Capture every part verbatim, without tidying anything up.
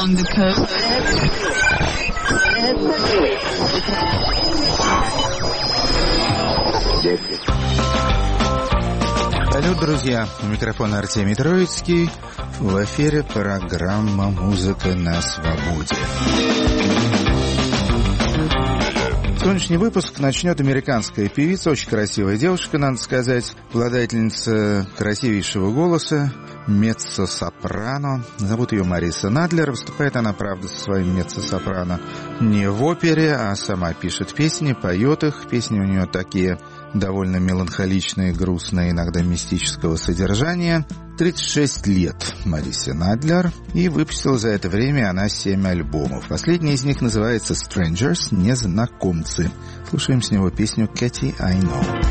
along the coast. Салют, друзья! У микрофона Артемий Троицкий. В эфире программа «Музыка на свободе». Сегодняшний выпуск начнет американская певица, очень красивая девушка, надо сказать, обладательница красивейшего голоса, меццо-сопрано. Зовут ее Мариса Надлер. Выступает она, правда, со своим меццо-сопрано не в опере, а сама пишет песни, поет их. Песни у нее такие довольно меланхоличные, грустные, иногда мистического содержания. тридцать шесть лет Марисе Надлер, и выпустила за это время она семь альбомов. Последний из них называется «Strangers», «Незнакомцы». Слушаем с него песню «Katy, I Know».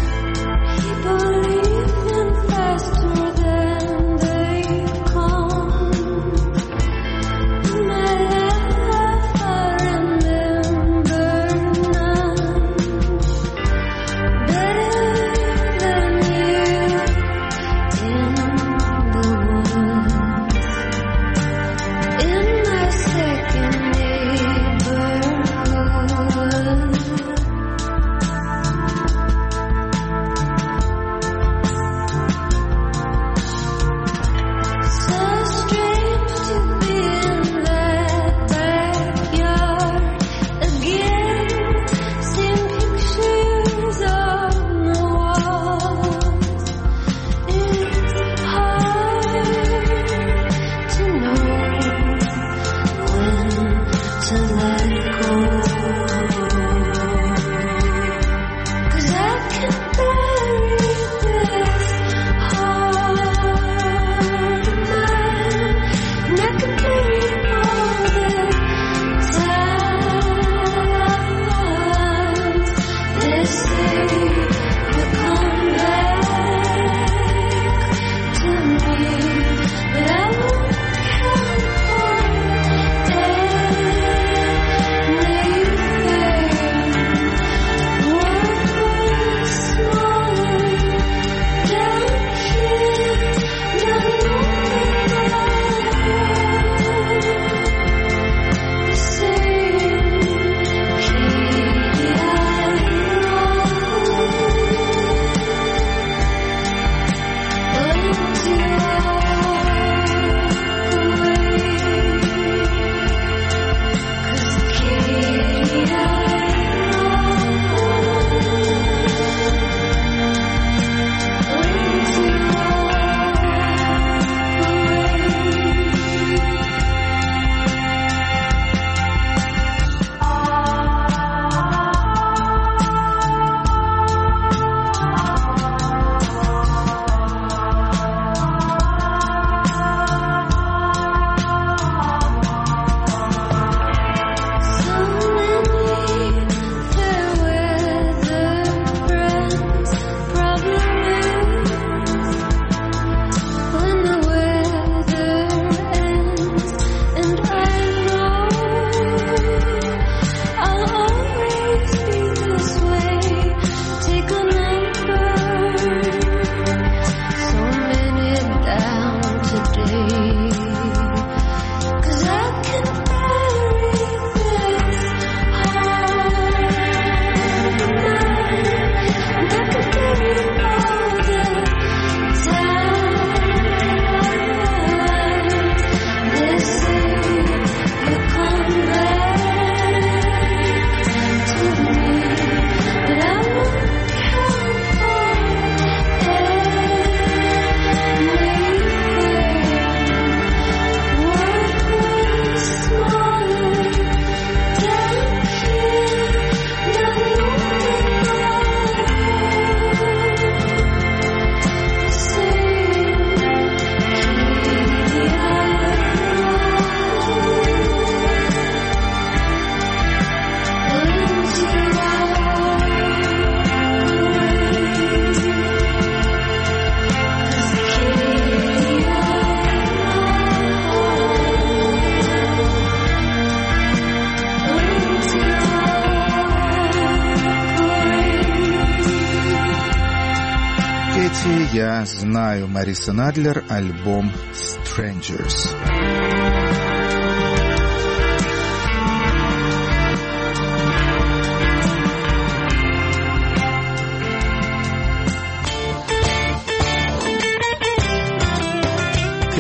«Я знаю» Мариса Надлер, альбом «Strangers».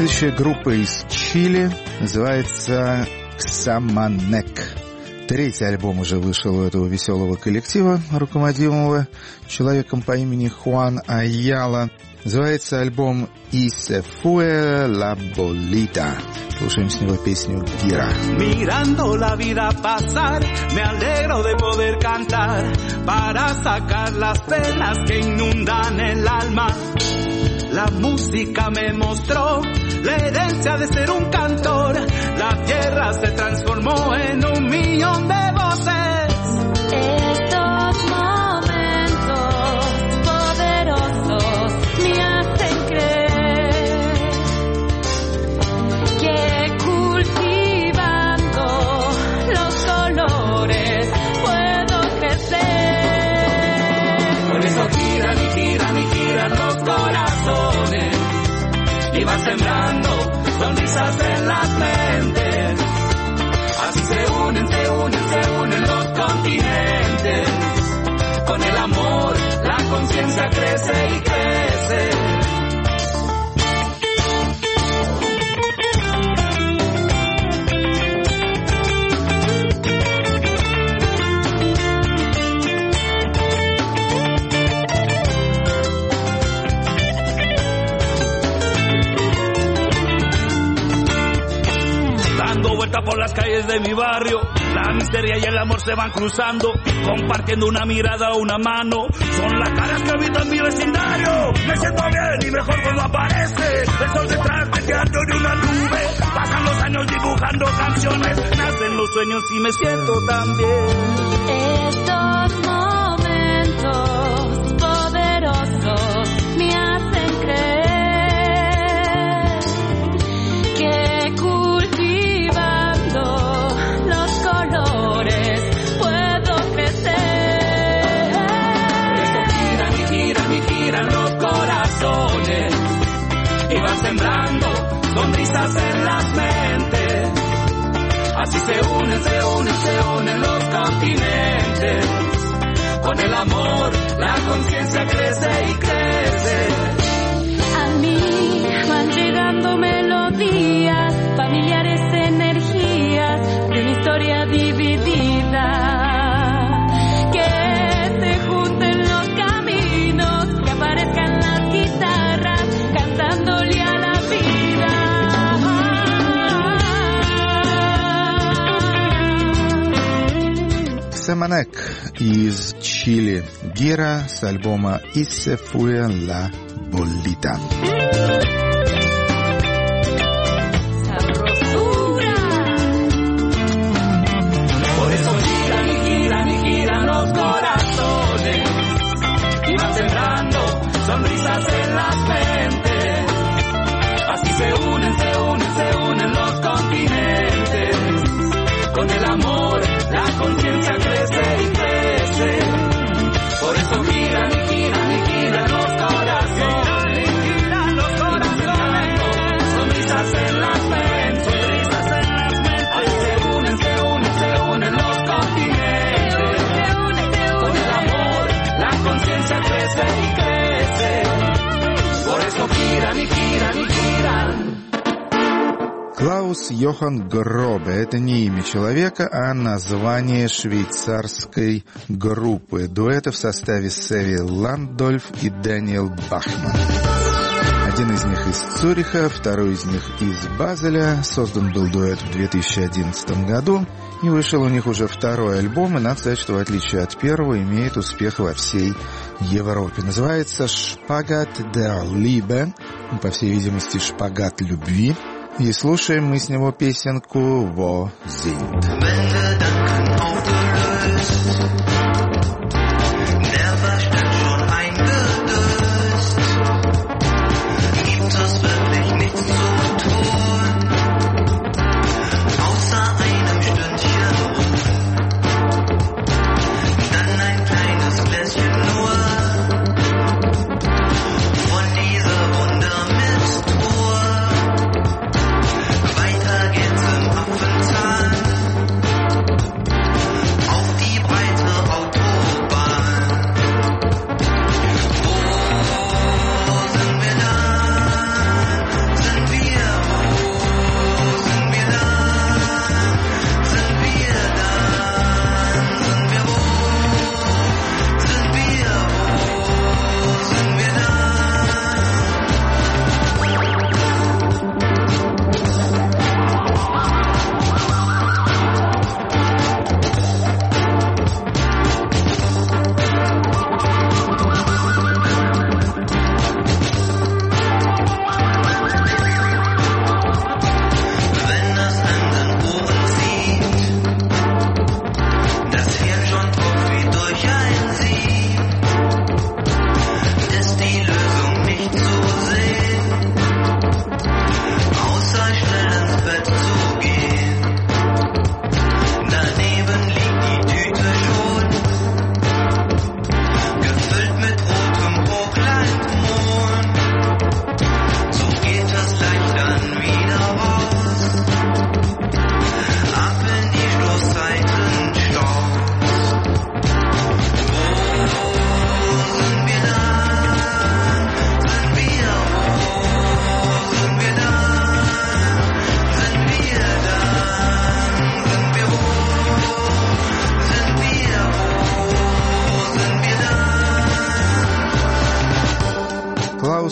Следующая группа из Чили называется «Xamanek». Третий альбом уже вышел у этого веселого коллектива, руководимого человеком по имени Хуан Айяла. Называется альбом «Y se fue la bolita». Слушаем с него песню «Гира». Mirando la vida pasar, me alegro de poder cantar para sacar las penas que inundan el alma. La música me mostró la herencia de ser un cantor. La tierra se transformó en un millón de voces. Estos momentos poderosos me hacen creer que cultivando los colores puedo crecer. Por eso giran y giran y giran los corazones y van sembrando sonrisas en las mentes. Así se unen, se unen, se unen los continentes. Con el amor la conciencia crece y crece. Por las calles de mi barrio, la miseria y el amor se van cruzando, compartiendo una mirada o una mano. Son las caras que habitan mi vecindario. Me siento bien y mejor cuando aparece el sol detrás del teatro de una nube. Pasan los años dibujando canciones, nacen los sueños y me siento tan bien. Estos momentos poderosos me hacen creer que los colores puedo crecer. Por eso giran y giran y giran los corazones y van sembrando sonrisas en las mentes. Así se unen, se unen, se unen los continentes. Con el amor la conciencia crece y crece. A mí van llegando melodías, familiares energías de una historia dividida. Que se junten los caminos, que aparezcan las guitarras cantándole a la vida. Xamanek из Чили. Гира с альбома «Y se fue la bolita». Sonrisas en las mentes. Así se unen, se unen, se unen los continentes. Con el amor la conciencia crece y crece. Por eso giran y giran y giran los corazones. Giran los corazones. Sonrisas en las mentes. Sonrisas en las mentes. Así se unen, se unen, se unen los continentes. Con el amor la conciencia crece y crece. Por eso giran y giran y giran. Клаус Йохан Гробе – это не имя человека, а название швейцарской группы. Дуэта в составе Севи Ландольф и Дэниел Бахман. Один из них из Цюриха, второй из них из Базеля. Создан был дуэт в две тысячи одиннадцатом году. И вышел у них уже второй альбом, и надо сказать, что в отличие от первого имеет успех во всей Европе. Называется «Шпагат der Liebe», по всей видимости, «Шпагат любви». И слушаем мы с него песенку «Wo sind». Auf die breite Autobahn.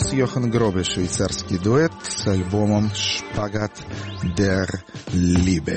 Франц Йохан Гробе, швейцарский дуэт с альбомом «Шпагат дер Либе».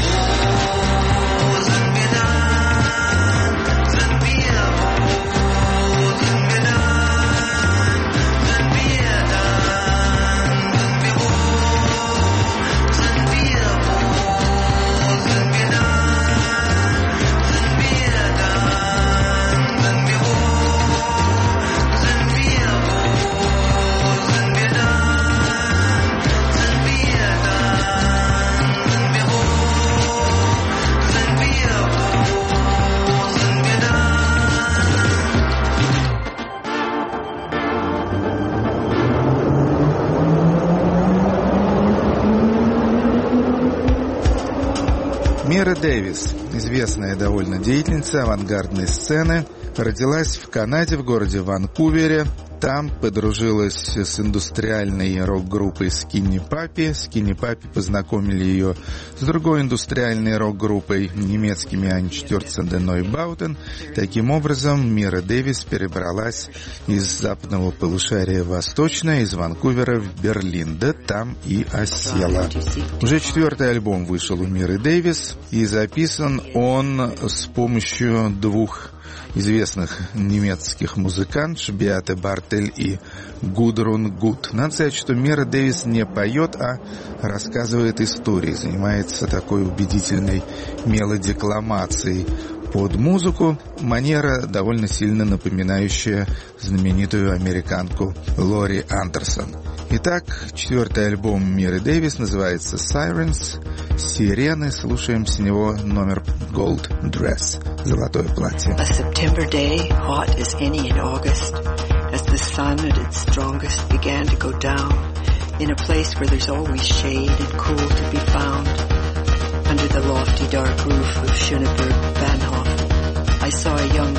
Мира Дэвис, известная довольно деятельница авангардной сцены, родилась в Канаде, в городе Ванкувере. Там подружилась с индустриальной рок-группой Skinny Puppy. Skinny Puppy познакомили ее с другой индустриальной рок-группой, немецкими Einstürzen der Neubauten. Таким образом, Мира Дэвис перебралась из западного полушария в восточное, из Ванкувера в Берлин, да там и осела. Уже четвертый альбом вышел у Миры Дэвис, и записан он с помощью двух известных немецких музыкантов Беате Бартель и Гудрун Гуд. Надо сказать, что Мира Дэвис не поет, а рассказывает истории, занимается такой убедительной мелодекламацией под музыку. Манера довольно сильно напоминающая знаменитую американку Лори Андерсон. Итак, четвертый альбом Миры Дэвис называется «Sirens», «Сирены». Слушаем с него номер «Gold Dress», «Золотое платье». A September day, hot as any in August, as the sun at its strongest began to go down, in a place where there's always shade and cool to be found, under the lofty dark roof of Schöneberg-Bahnhof, I saw a young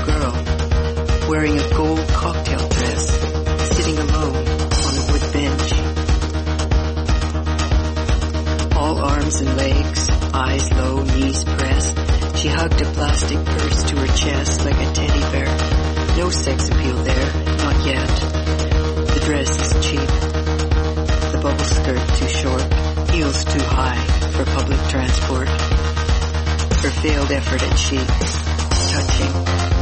girl wearing a gold cocktail dress, sitting alone on a wood bench. All arms and legs, eyes low, knees pressed, she hugged a plastic purse to her chest like a teddy bear. No sex appeal there, not yet. The dress is cheap, the bubble skirt too short, heels too high for public transport. Her failed effort at chic, touching.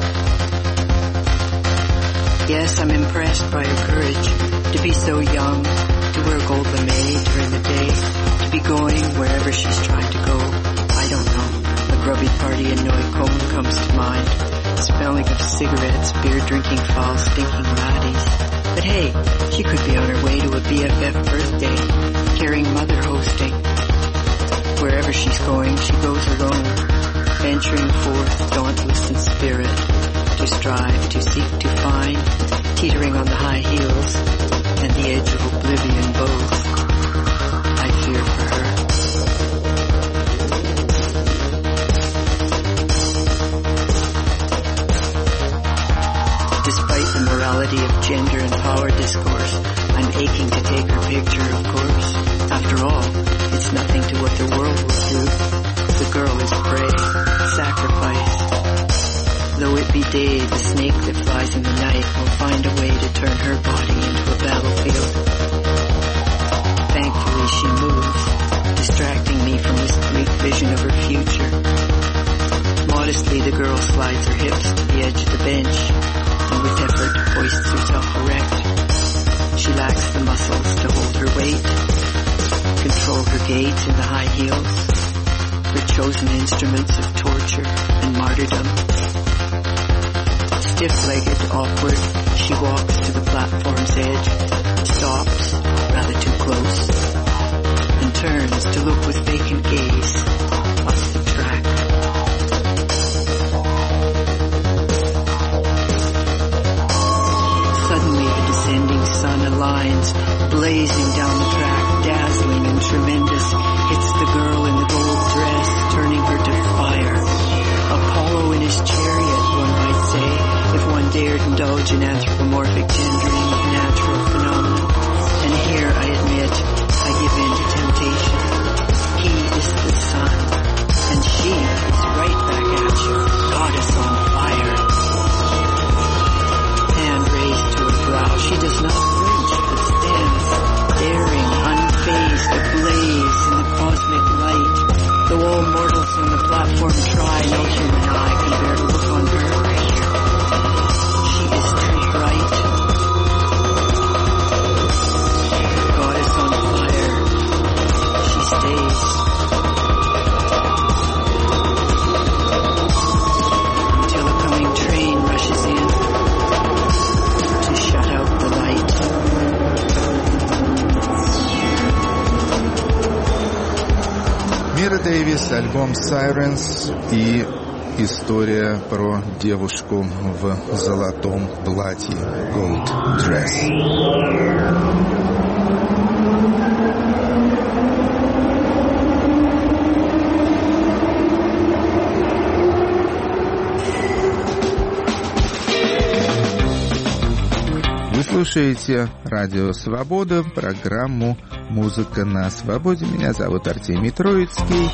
Yes, I'm impressed by her courage to be so young, to wear gold lame during the day, to be going wherever she's trying to go. I don't know. A grubby party in Neukölln comes to mind, smelling of cigarettes, beer-drinking, foul-stinking laddies. But hey, she could be on her way to a B F F birthday, carrying mother hosting. Wherever she's going, she goes alone, venturing forth, dauntless in spirit, to strive, to seek, to find, teetering on the high heels, and the edge of oblivion both. I fear for her. Despite the morality of gender and power discourse, I'm aching to take her picture, of course. After all, it's nothing to what the world will do. The girl is prey, sacrifice. Though it be day, the snake that flies in the night will find a way to turn her body into a battlefield. Thankfully she moves, distracting me from this bleak vision of her future. Modestly the girl slides her hips to the edge of the bench, and with effort hoists herself erect. She lacks the muscles to hold her weight, control her gait in the high heels, her chosen instruments of torture and martyrdom. Stiff-legged, awkward, she walks to the platform's edge, stops, rather too close, and turns to look with vacant gaze up the track. Suddenly the descending sun aligns, blazing down the track, dazzling and tremendous, hits the girl in the gold dress, turning her to fire. Apollo in his chariot, one might say, if one dared indulge in anthropomorphic gendering of natural phenomena. And here, I admit, I give in to temptation. He is the sun, and she is right back at you, goddess on fire. Hand raised to her brow, she does not flinch, but Самира Дэвис, альбом Sirens и история про девушку в золотом платье, Gold Dress. Вы слушаете Радио Свобода, программу «Музыка на свободе». Меня зовут Артемий Троицкий.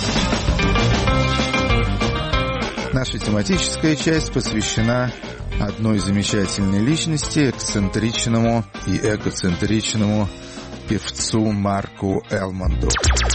Наша тематическая часть посвящена одной замечательной личности, эксцентричному и эгоцентричному певцу Марку Элмонду.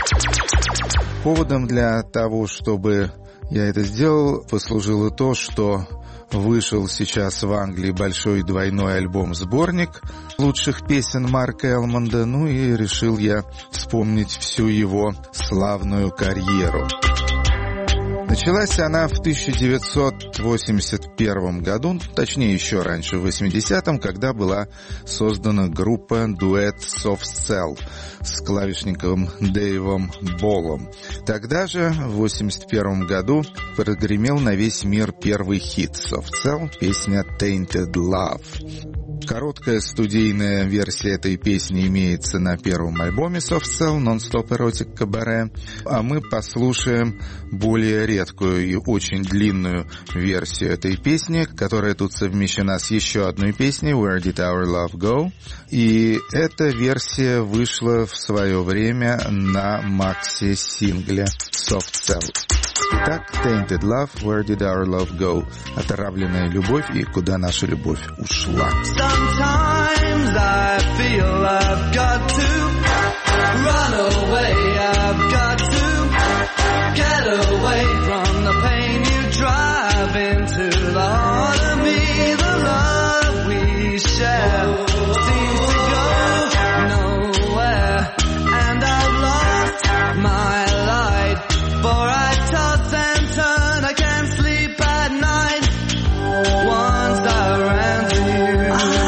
Поводом для того, чтобы я это сделал, послужило то, что вышел сейчас в Англии большой двойной альбом-сборник лучших песен Марка Элмонда, ну и решил я вспомнить всю его славную карьеру. Началась она в тысяча девятьсот восемьдесят первом году, точнее еще раньше, в восьмидесятом, когда была создана группа дуэт Soft Cell с клавишником Дэйвом Боллом. Тогда же, в восемьдесят первом году, прогремел на весь мир первый хит Soft Cell, песня Tainted Love. Короткая студийная версия этой песни имеется на первом альбоме Soft Cell Non-Stop Erotic Cabaret, а мы послушаем более редкую и очень длинную версию этой песни, которая тут совмещена с еще одной песней Where Did Our Love Go? И эта версия вышла в свое время на макси-сингле Soft Cell. Итак, Tainted Love, Where Did Our Love Go? Отравленная любовь и куда наша любовь ушла. Sometimes I feel I've got to run away, I've got to get away from the pain you drive into the heart of me. The love we share seems to go nowhere, and I've lost my light, for I toss and turn, I can't sleep at night. Once I ran to you,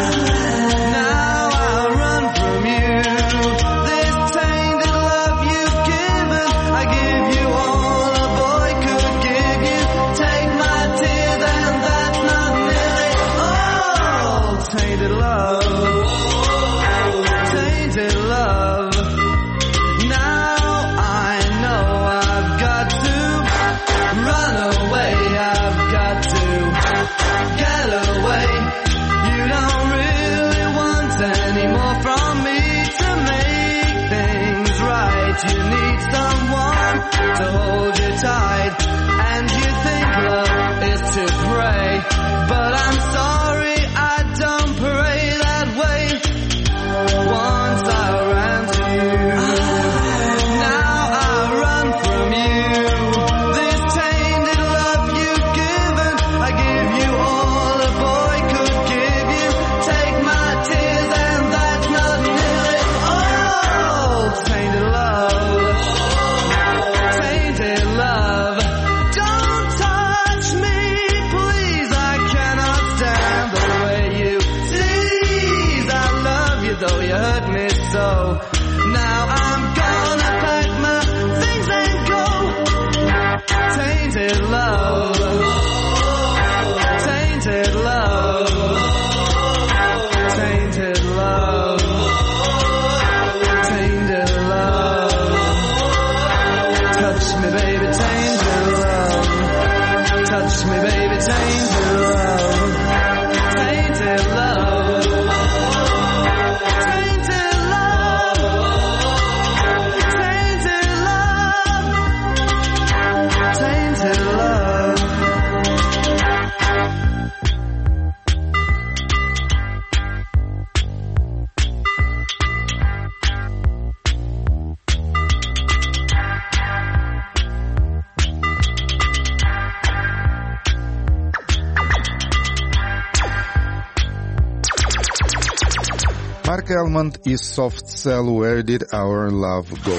now I run from you. This tainted love you've given, I give you all a boy could give you. Take my tears and that's not nearly all. Tainted love, tainted love. Now I know I've got to run away, I've got to get away. You don't really want any more from me to make things right. You need someone to hold you tight, and you think love is to pray, but I'm sorry, I don't pray that way. Once I ran to you, now I run from you. This tainted love you've given, I give you all a boy could give you. Take my tears and that's not nearly all. Tainted love, tainted love. Don't touch me, please, I cannot stand the way you tease. I love you though you hurt me so. Now I'm gonna pack my things and go. Tainted love, tainted love, tainted love, tainted love. Touch me baby, tainted love. Touch me baby, tainted love. Tainted love, tainted love, tainted love, tainted love. Марк Элмонд и Soft Cell, Where Did Our Love Go?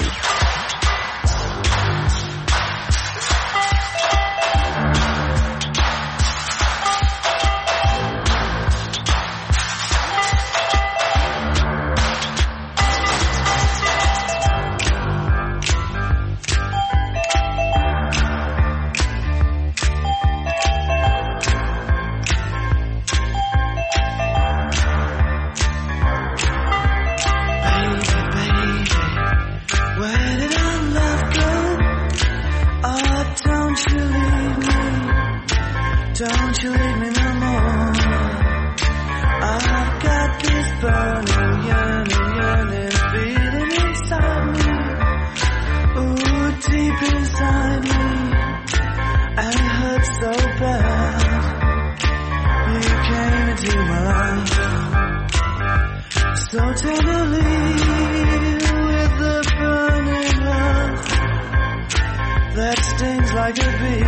don't you leave me no more. I've got this burning, yearning, yearning feeling inside me. Ooh, deep inside me. And it hurts so bad. You came into my life so tenderly, with the burning love that stings like a bee.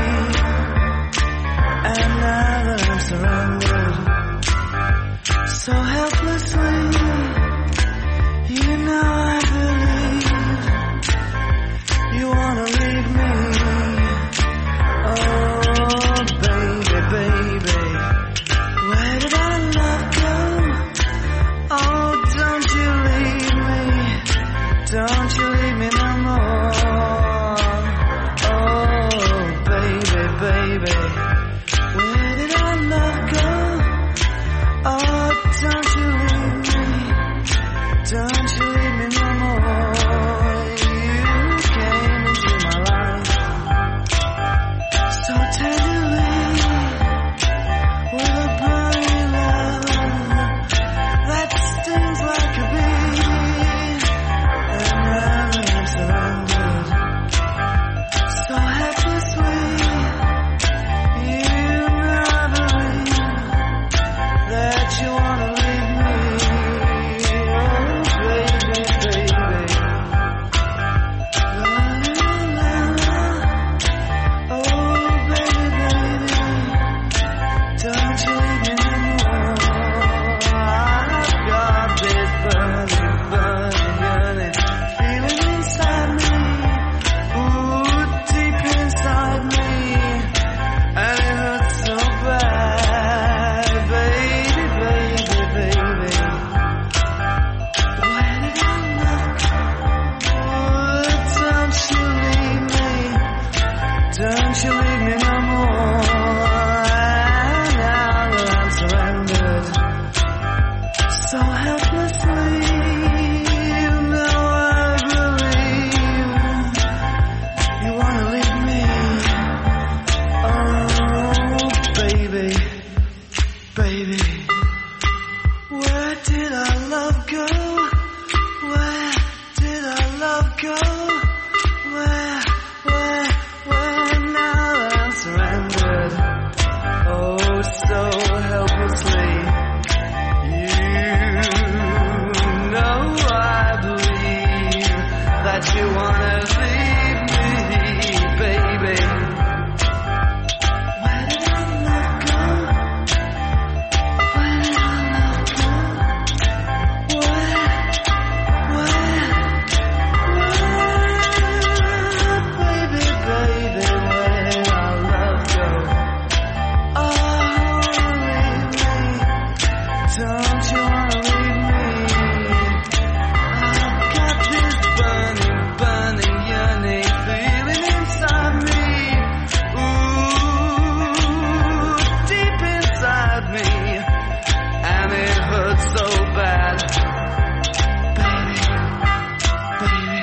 And now that I'm surrounded so helplessly, you know I believe you wanna leave me. Oh, baby, baby, where did our love go? Oh, don't you leave me, don't you leave me no more. Oh, baby, baby, where did our love go? Oh, don't you leave me, don't you leave me no more. You came into my life so tenderly, with a burning love that stings like a bee. And now that I'm surrounded so helplessly, you know I believe that you wanna leave me. Oh, baby, baby. La, la, la, la. Oh, baby, baby, don't you leave me no more. I've got this burning, burning, yearning feeling inside me. Ooh, deep inside me. And it hurts so bad, baby, baby, baby. Where did our love go? Oh, don't you leave me, don't you leave me no more. Now that I'm surrendered so helplessly, you know I believe you wanna leave me. Oh, baby, baby, where did our love go? Where did our love go? Where, where, where, now that I'm surrendered, oh, so helplessly, you know I believe that you wanna leave me, baby. Where did our love go? Where did our love go? Where, where, where, baby, baby, where did our love go? Oh, leave me, don't you wanna leave me? I've got this burning, burning, yearning feeling inside me. Ooh, deep inside me, and it hurts so bad, baby, baby.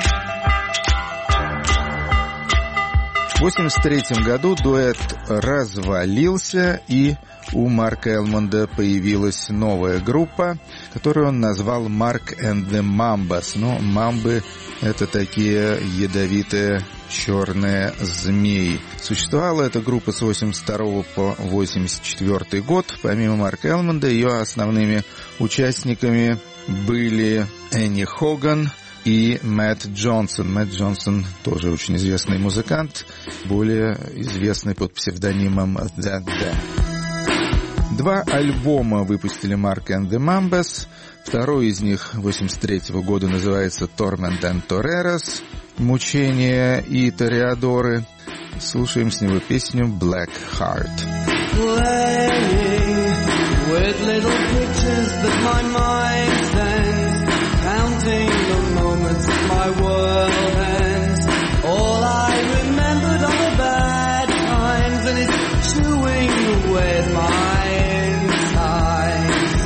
В восемьдесят третьем году дуэт развалился, и у Марка Элмонда появилась новая группа, которую он назвал Mark and the Mambas. Но мамбы — это такие ядовитые черные змеи. Существовала эта группа с восемьдесят второго по восемьдесят четвёртый год. Помимо Марка Элмонда, ее основными участниками были Энни Хоган и Мэтт Джонсон. Мэтт Джонсон тоже очень известный музыкант, более известный под псевдонимом The The. Два альбома выпустили Mark and the Mambas. Второй из них восемьдесят третьего года называется Torment and Toreros, Мучения и Тореадоры. Слушаем с него песню Black Heart. Playing with little pictures that my mind sends, counting the moments my world ends. All I remembered are the bad times, and it's chewing away at my insides.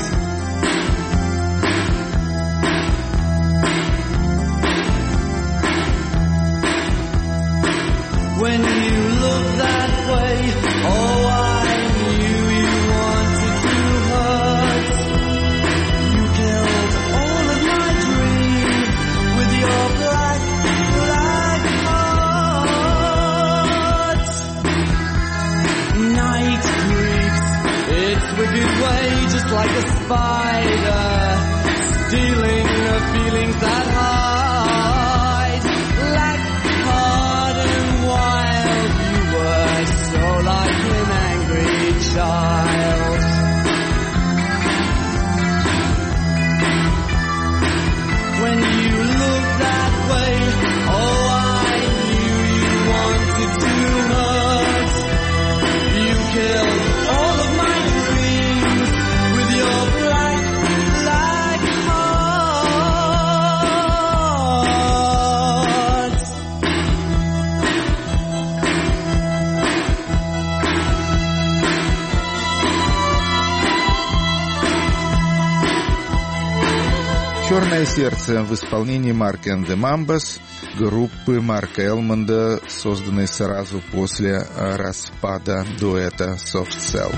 When you look that way, oh, I knew spider, stealing the feelings that hide. Black, hard and wild, you were so like an angry child. When you looked that way, oh, I knew you wanted to hurt. You killed all of my dreams with your black, black heart. «Черное сердце» в исполнении Mark and the Mambas, группы Марка Элмонда, созданной сразу после распада дуэта Soft Cell.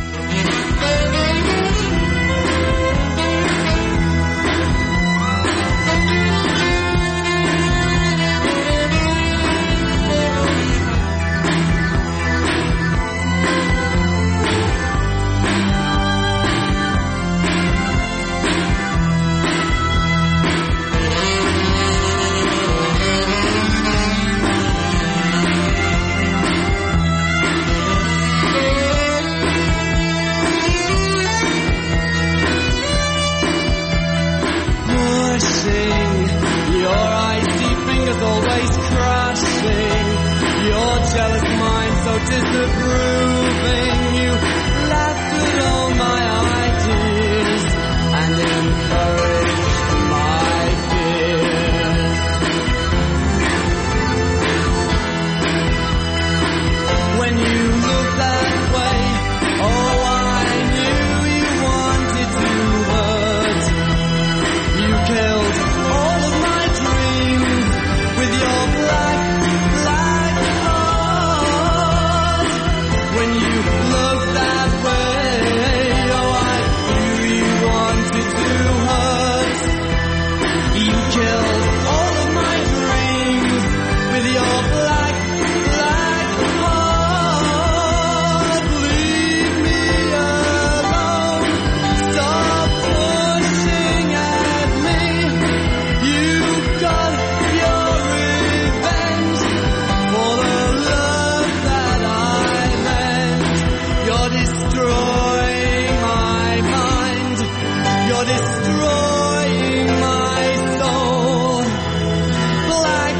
Disapproving, you laughed at all my ideas and encouraged my fears. When you looked that way, oh, I knew you wanted to hurt. You killed all of my dreams with your black, black heart. When you looked that way, oh, I knew you wanted to hurt. You killed all of my dreams with your black, black heart. Leave me alone, stop pushing at me. You got your revenge for the love that I lent. You're destroying my mind. You're destroying my soul. Black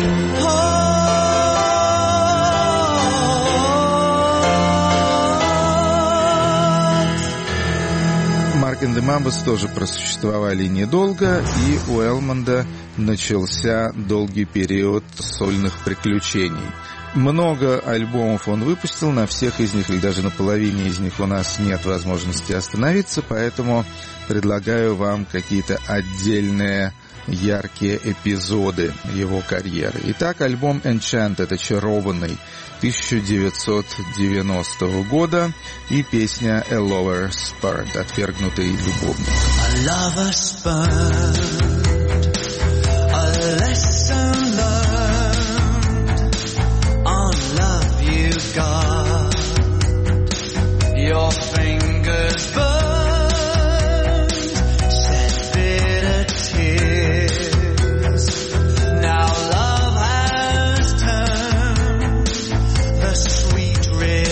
heart. Mark and the Mambas тоже просуществовали недолго, и у Элмонда начался долгий период сольных приключений. Много альбомов он выпустил, на всех из них, или даже на половине из них у нас нет возможности остановиться, поэтому предлагаю вам какие-то отдельные яркие эпизоды его карьеры. Итак, альбом Enchanted, очарованный, тысяча девятьсот девяностого года, и песня A Lover Spurned, отвергнутый любовник. A lover spurned, a lesson learned, on love you got, your fingers burned, shed bitter tears. Now love has turned the sweet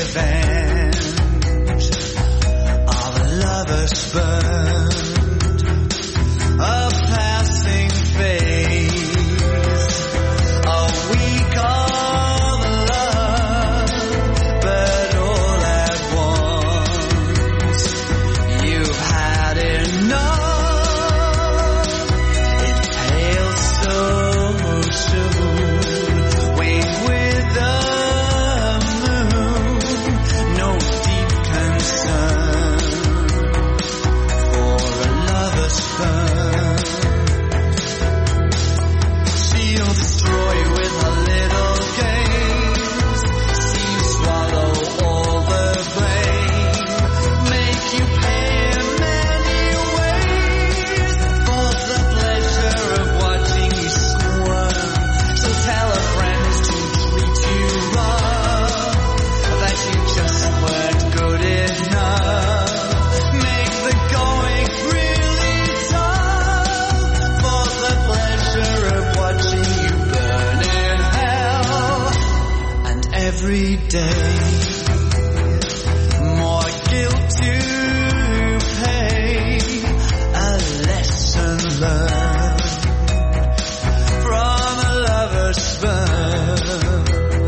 revenge of a lover spurned, a every day. More guilt to pay, a lesson learned from a lover's burn.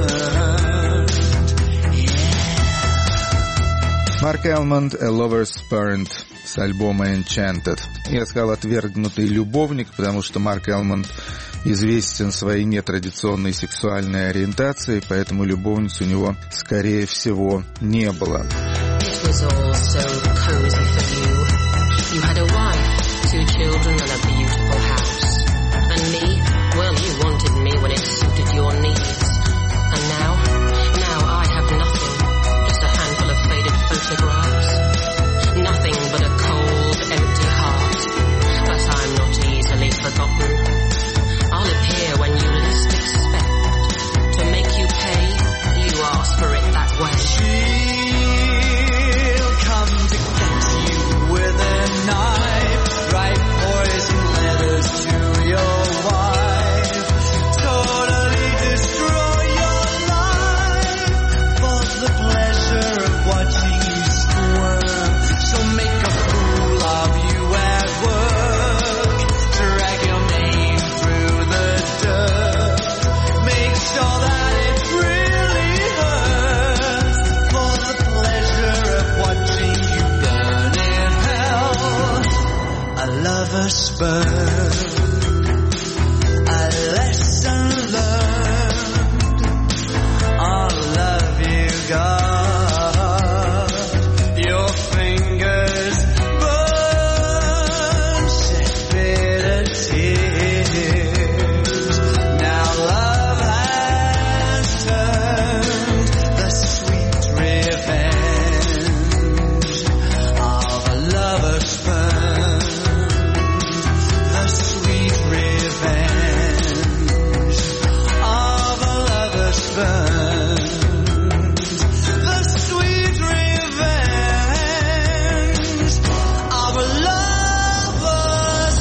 Марк Элмонд, A Lover's Parent, с альбома Enchanted. Я сказал «отвергнутый любовник», потому что Марк Элмонд известен своей нетрадиционной сексуальной ориентацией, поэтому любовниц у него, скорее всего, не было. It was all so cozy for you. You had a wife, two children and a beautiful house. And me, well, you wanted me when it suited your needs. And now, now I have nothing, just a handful of faded photographs. Nothing but a cold, empty heart. But I'm not easily forgotten. I'll appear when you least expect. To make you pay, you ask for it that way. She'll come to get you with a knife, write poison letters to your wife, totally destroy your life for the pleasure of watching you squirm. She'll make a fool of you at work, drag your name through the dirt, make sure that it really hurts for the pleasure of watching you burn in hell. A lover's burn, a lesson learned. I'll love you, God. Your fingers burn, shed bitter tears. Now love has turned the sweet revenge of a lover's burn. The sweet revenge of a lover's burn. The sweet revenge of a lover's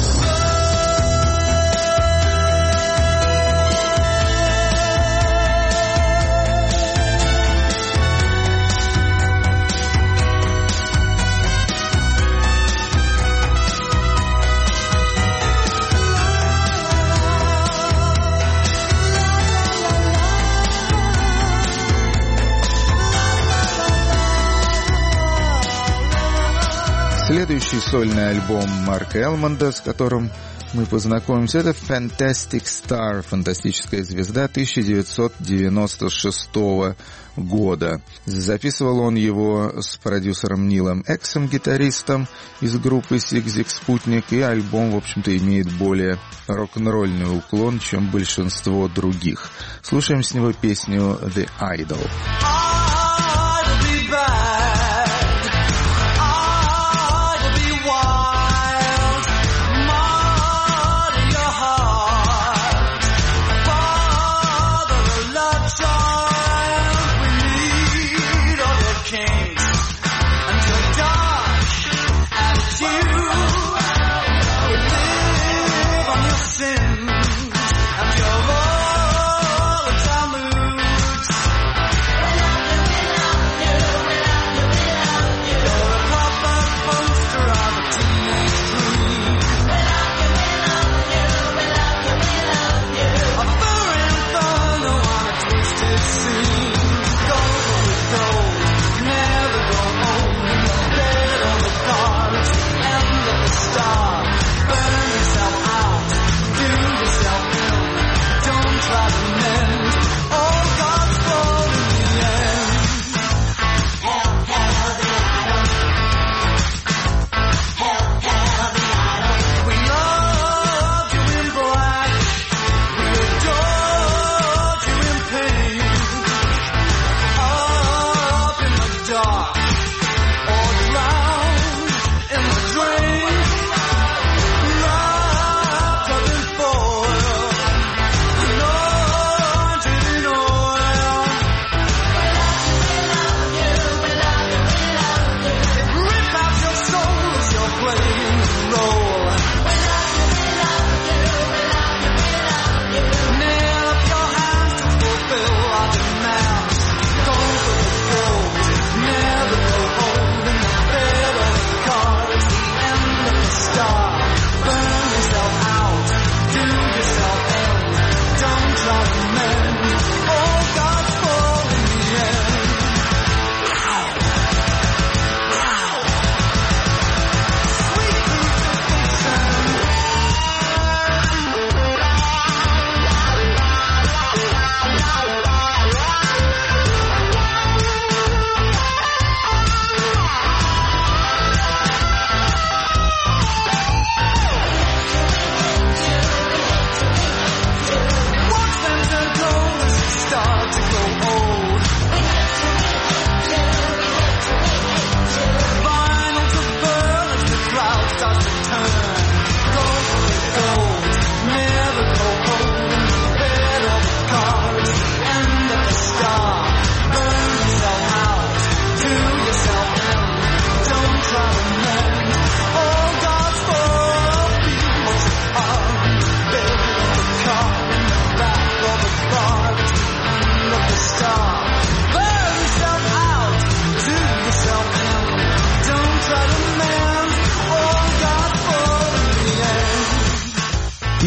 Следующий сольный альбом Марка Элмонда, с которым мы познакомимся, это Fantastic Star, фантастическая звезда тысяча девятьсот девяносто шестого года. Записывал он его с продюсером Нилом Эксом, гитаристом из группы Sigue Sigue Sputnik, и альбом, в общем-то, имеет более рок-н-ролльный уклон, чем большинство других. Слушаем с него песню The Idol. I'll be bad, I'll be wild, murder your heart, father of love child, we need all your kings and your dark attitude, we live on your sins and your volatile moods.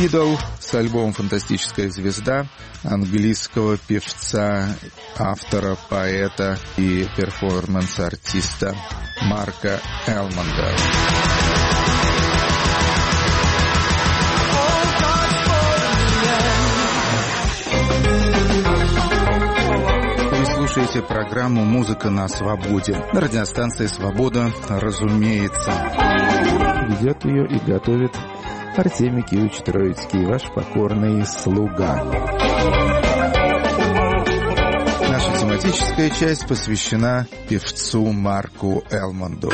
Idol с альбомом «Фантастическая звезда» английского певца, автора, поэта и перформанс-артиста Марка Элмонда. Вы слушаете программу «Музыка на свободе» на радиостанции «Свобода», разумеется. Ведет ее и готовит Артемий Киевич Троицкий, ваш покорный слуга. Наша тематическая часть посвящена певцу Марку Элмонду.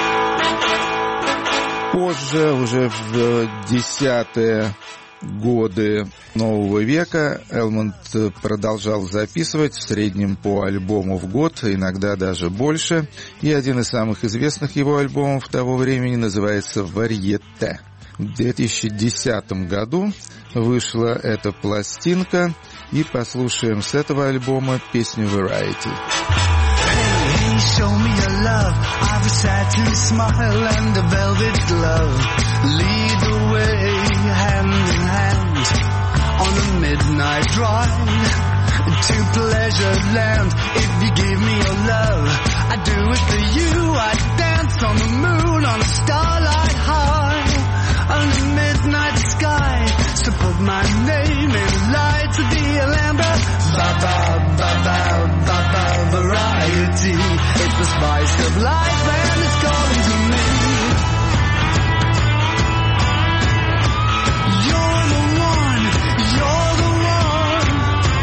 Позже, уже в десятые годы нового века, Элмонд продолжал записывать в среднем по альбому в год, иногда даже больше. И один из самых известных его альбомов того времени называется «Варьете». В две тысячи десятом году вышла эта пластинка, и послушаем с этого альбома песню «Variety». Show me your love, I've a tattoo smile and a velvet glove. Lead the way, hand in hand, on a midnight drive to pleasure land. If you give me your love, I do it for you. I dance on the moon, on a starlight high, on the midnight sky. So put my name in lights of the Alhambra. Ba-ba, ba-ba, ba-ba, variety. It's the spice of life and it's calling to me. You're the one, you're the one.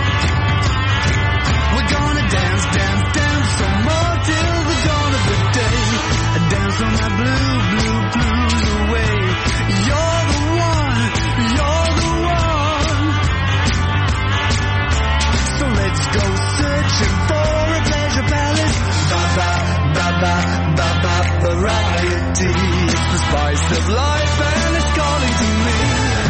We're gonna dance, dance, dance some more till the dawn of the day. Dance on my blue, blue blues away. You're the one, you're the one. So let's go searching for a pleasure palace. Ba-ba, ba-ba, ba-ba, variety. It's the spice of life and it's calling to me.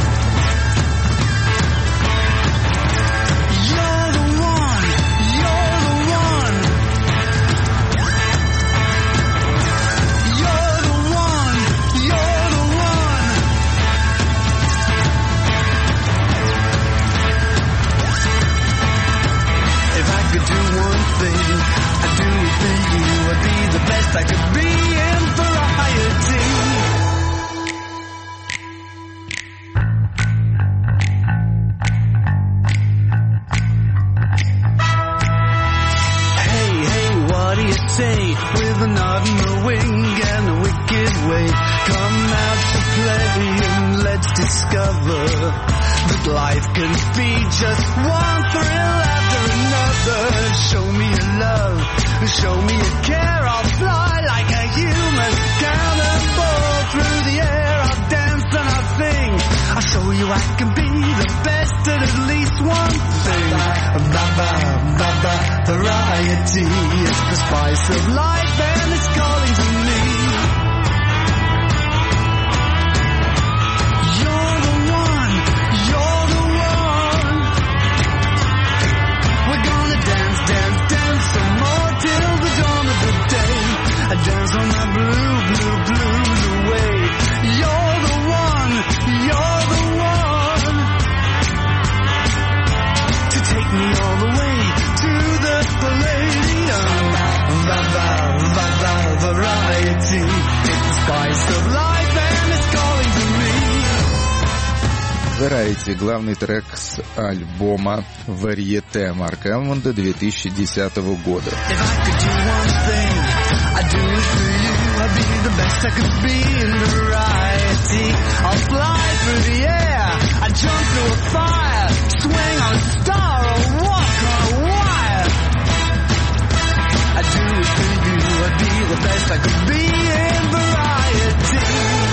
You're the one, you're the one. You're the one, you're the one. If I could do one thing, I'd do it for you. I'd be the best I could be in variety. Hey, hey, what do you say? With a nod and a wink and a wicked wave, come out to play and let's discover that life can be just one thrill after another. Show me your love, show me your care. I'll fly like a human cannonball through the air. I'll dance and I'll sing. I'll show you I can be the best at at least one thing. Ba-ba, ba-ba, variety. It's the spice of life and it's calling to me. You're the one, you're the one. We're gonna dance, dance, dance some more till the dawn of the day. I dance on my blue, blue blues away. You're the one, you're the one. To take me all the way to the Palladium. Va-va, va-va, variety. It's the spice of life and it's calling to me. «Variety» — главный трек с альбома «Варьете» Марка Элмонда две тысячи десятого года. If I could do one thing, I'd do it for you. I'd be the best I could be in variety. I'll fly through the air, I'd jump through a fire, swing on a star or walk on a wire. I'd do it for you. I'd be the best I could be in variety.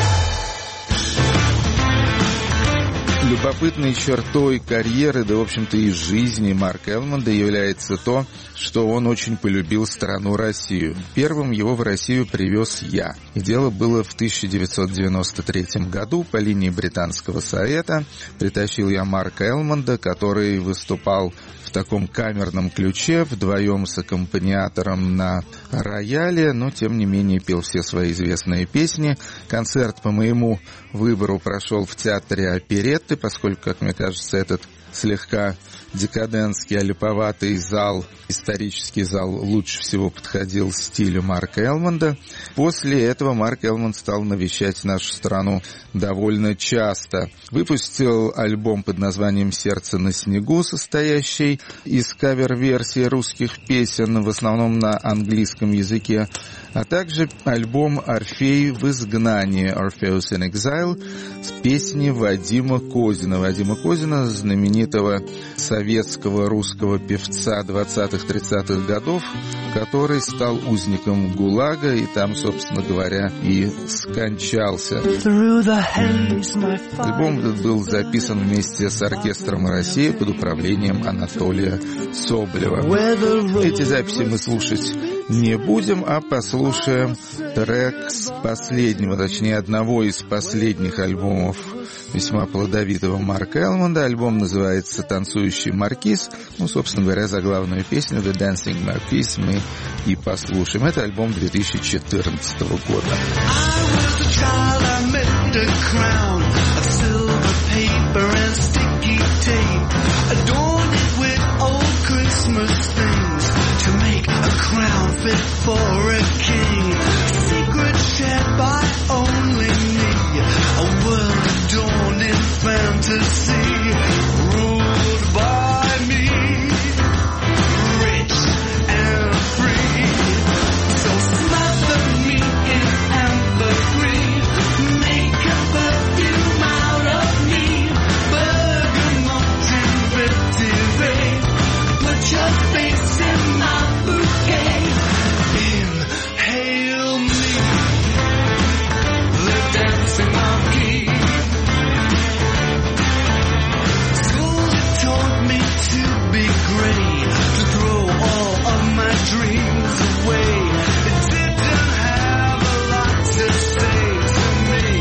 Любопытной чертой карьеры, да, в общем-то, и жизни Марка Элмонда является то, что он очень полюбил страну Россию. Первым его в Россию привез я. И дело было в тысяча девятьсот девяносто третьем году по линии Британского совета. Притащил я Марка Элмонда, который выступал в таком камерном ключе, вдвоем с аккомпаниатором на рояле, но тем не менее пел все свои известные песни. Концерт по моему выбору прошел в театре оперетты, поскольку, как мне кажется, этот слегка декадентский, аляповатый зал, исторический зал, лучше всего подходил стилю Марка Элмонда. После этого Марк Элмонд стал навещать нашу страну довольно часто. Выпустил альбом под названием «Сердце на снегу», состоящий из кавер-версий русских песен, в основном на английском языке, а также альбом «Орфей в изгнании», «Orpheus in Exile», с песни Вадима Козина. Вадима Козина, знаменитого советского русского певца двадцатых-тридцатых годов, который стал узником ГУЛАГа и там, собственно говоря, и скончался. Альбом этот был записан вместе с оркестром России под управлением Анатолия Соболева. Эти записи мы слушать не будем, а послушаем трек с последнего, точнее одного из последних альбомов весьма плодовитого Марка Элмонда. Альбом называется «Танцующий маркиз». Ну, собственно говоря, заглавную песню «The Dancing Marquis» мы и послушаем. Это альбом две тысячи четырнадцатого года. To make a crown fit for a king, secret shared by only me, a world adorned in fantasy, ruled by me, rich and free. So smother me in ambergris, make a perfume out of me, bergamot and vetiver, put your face in my bouquet. Inhale me, the dancing monkey. School taught me to be great, to throw all of my dreams away. It didn't have a lot to say to me.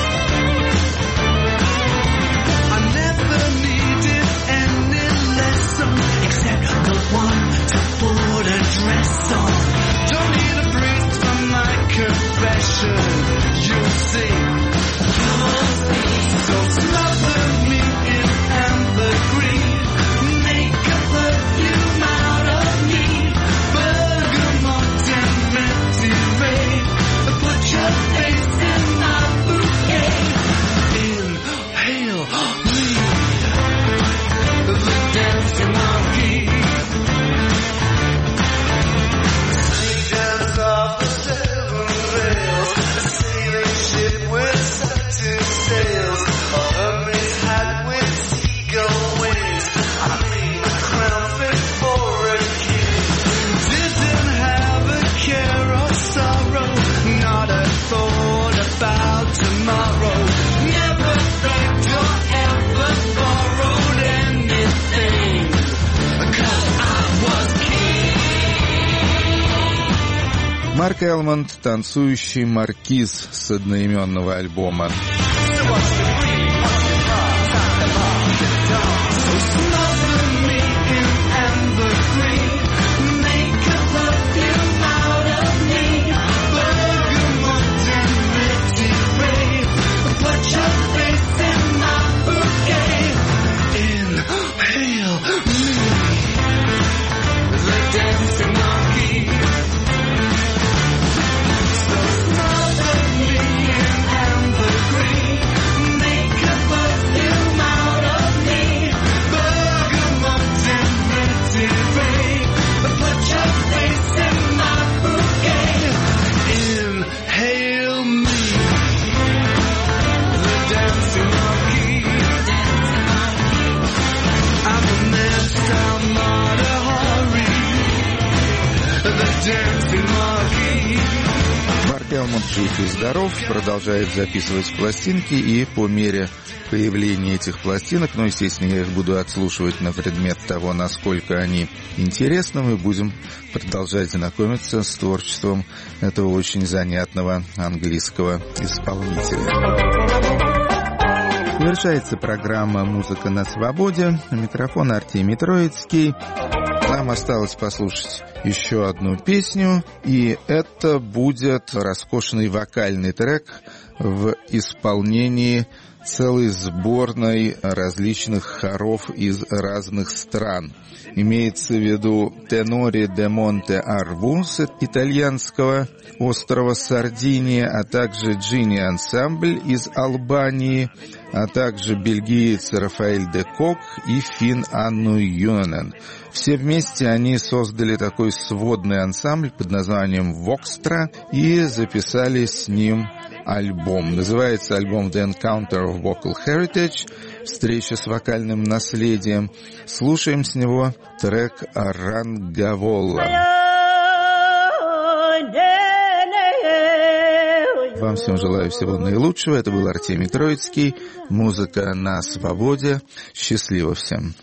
I never needed any lesson except the one to put a dress on. Don't need a priest for my confession. You'll see, you'll see. So smother me in ambergris, make a perfume out of me, bergamot and vetiver, put your face in my bouquet. Inhale me, the dancing monkey. Dance off the seven veils, a sailing ship with satin sails, a hermit's hat with seagull wings. I made a crown fit for a king. Didn't have a care or sorrow, not a thought about tomorrow. Never begged or ever borrowed anything, 'cause I was king. Марк Элмонд, «Танцующий маркиз» с одноименного альбома. Марк Элмонд жив и здоров, продолжает записывать пластинки, и по мере появления этих пластинок, ну, естественно, я их буду отслушивать на предмет того, насколько они интересны, мы будем продолжать знакомиться с творчеством этого очень занятного английского исполнителя. Завершается программа «Музыка на свободе». Микрофон Артемий Троицкий. Нам осталось послушать еще одну песню, и это будет роскошный вокальный трек в исполнении целой сборной различных хоров из разных стран. Имеется в виду Тенори де Монте Арву с итальянского острова Сардиния, а также Джини Ансамбль из Албании, а также бельгиец Рафаэль де Кок и финн Анну Юненен. Все вместе они создали такой сводный ансамбль под названием «Вокстра» и записали с ним альбом. Называется альбом «The Encounter of Vocal Heritage», встреча с вокальным наследием. Слушаем с него трек «Рангавола». Вам всем желаю всего наилучшего. Это был Артемий Троицкий. Музыка на свободе. Счастливо всем.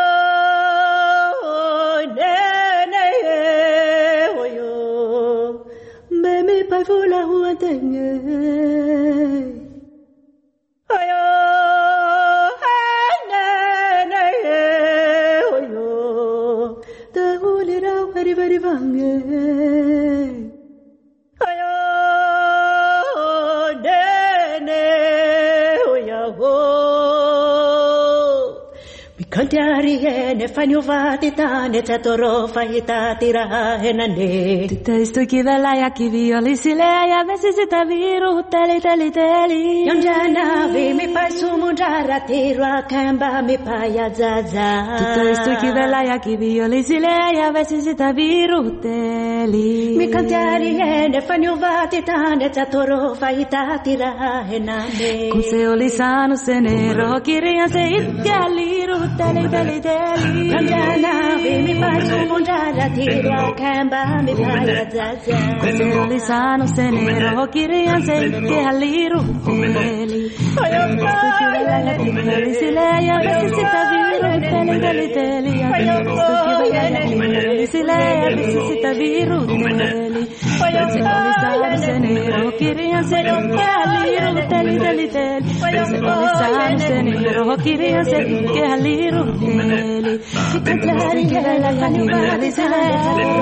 Kantiariene fanyuvati tane tatoro fahita tirahenane. Titaistu kivellä ja kivi oli sileä ja vesi sitä viiruutteli, teli, teli. Jonjana vimi paisu mundara tirua kamba mi paja zaza. Titaistu kivellä ja kivi oli sileä ja vesi sitä viiruutteli. Mi kantiariene fanyuvati tane tatoro fahita tirahenane. Kun se oli saanut sen erokirjan, se itkeä liiruutteli. Teli, teli. Kanjana vimi paisu mundara tirua kamba mi paja zaza. Kun se oli saanut sen erokirjan, se itkeä liiruutteli. Istui kivellä ja kivi oli sileä ja vesi sitä viiruutteli, teli, teli. Istui kivellä ja kivi oli sileä ja vesi sitä viiruutteli. Kun se oli saanut sen erokirjan, se itkeä liiruutteli, teli, teli. Kun se oli saanut sen erokirjan, se itkeä liiruutteli. Istui kivellä ja kivi oli sileä.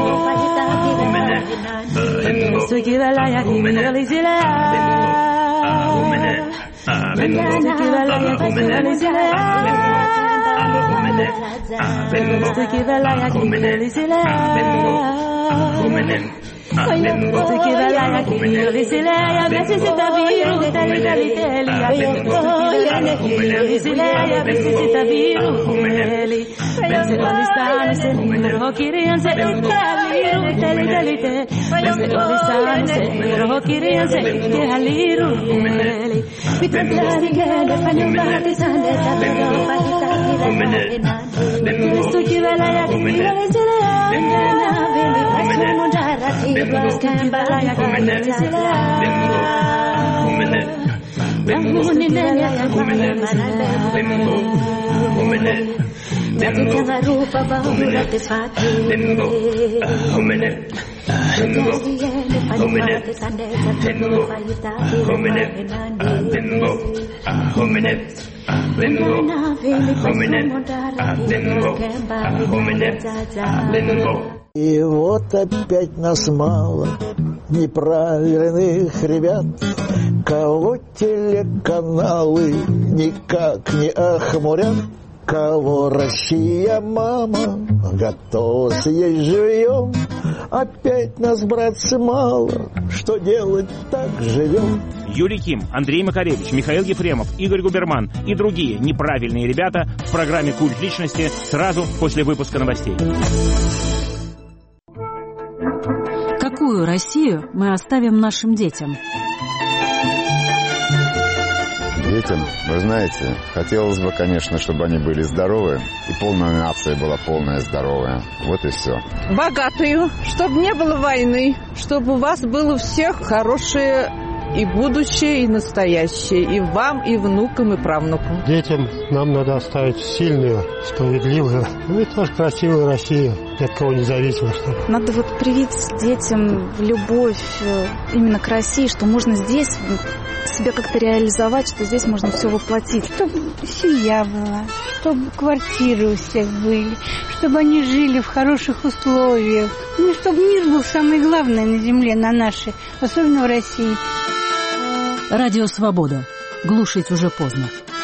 Istui kivellä ja kivi oli sileä. Istui kivellä ja kivi oli sileä. Istui kivellä ja kivi oli sileä. Istui kivellä ja kivi oli sileä ja vesi sitä viiruutteli, teli, teli. Kivi oli sileä ja vesi sitä viiruutteli. Se oli saanut sen erokirjan, se itkeä liiruutteli, teli, teli. Se oli saanut sen erokirjan, se itkeä liiruutteli. Mitään käärikäänä fanyuvati tane tatoro fahita tirahenane. Istui kivellä ja kivi oli sileä. Jonjana vimi paisu mundara tirua kamba mi paja zaza. Lahuninen ja kuvainen manalbe. Jatitava ruupa vauhdurati svati. Kääriäinen fanyuvati tane tatoro fahita tirahenane. Jonjana vimi paisu mundara tirua kamba mi paja zaza. И вот опять нас мало неправильных ребят, кого телеканалы никак не охмурят, кого Россия, мама, готова съесть живьем. Опять нас, братцы, мало, что делать, так живем. Юрий Ким, Андрей Макаревич, Михаил Ефремов, Игорь Губерман и другие неправильные ребята в программе «Культ личности» сразу после выпуска новостей. Какую Россию мы оставим нашим детям? Детям, вы знаете, хотелось бы, конечно, чтобы они были здоровы, и полная нация была полная здоровая. Вот и все. Богатую, чтобы не было войны, чтобы у вас было у всех хорошее и будущее, и настоящее, и вам, и внукам, и правнукам. Детям нам надо оставить сильную, справедливую, ну и тоже красивую Россию, ни от кого не зависимо. Что... Надо вот привить детям любовь именно к России, что можно здесь себя как-то реализовать, что здесь можно все воплотить. Чтобы семья была, чтобы квартиры у всех были, чтобы они жили в хороших условиях. Ну, чтобы мир был самое главное на земле, на нашей, особенно в России. Радио «Свобода». Глушить уже поздно.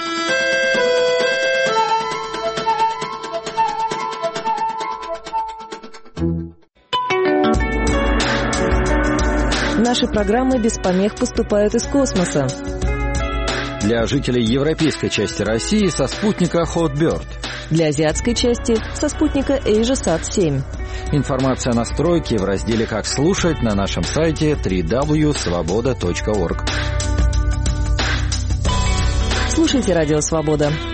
Наши программы без помех поступают из космоса. Для жителей европейской части России со спутника Hotbird. Для азиатской части со спутника AsiaSat семь. Информация о настройке в разделе «Как слушать» на нашем сайте дабл ю дабл ю дабл ю точка свобода точка орг. Слушайте «Радио Свобода».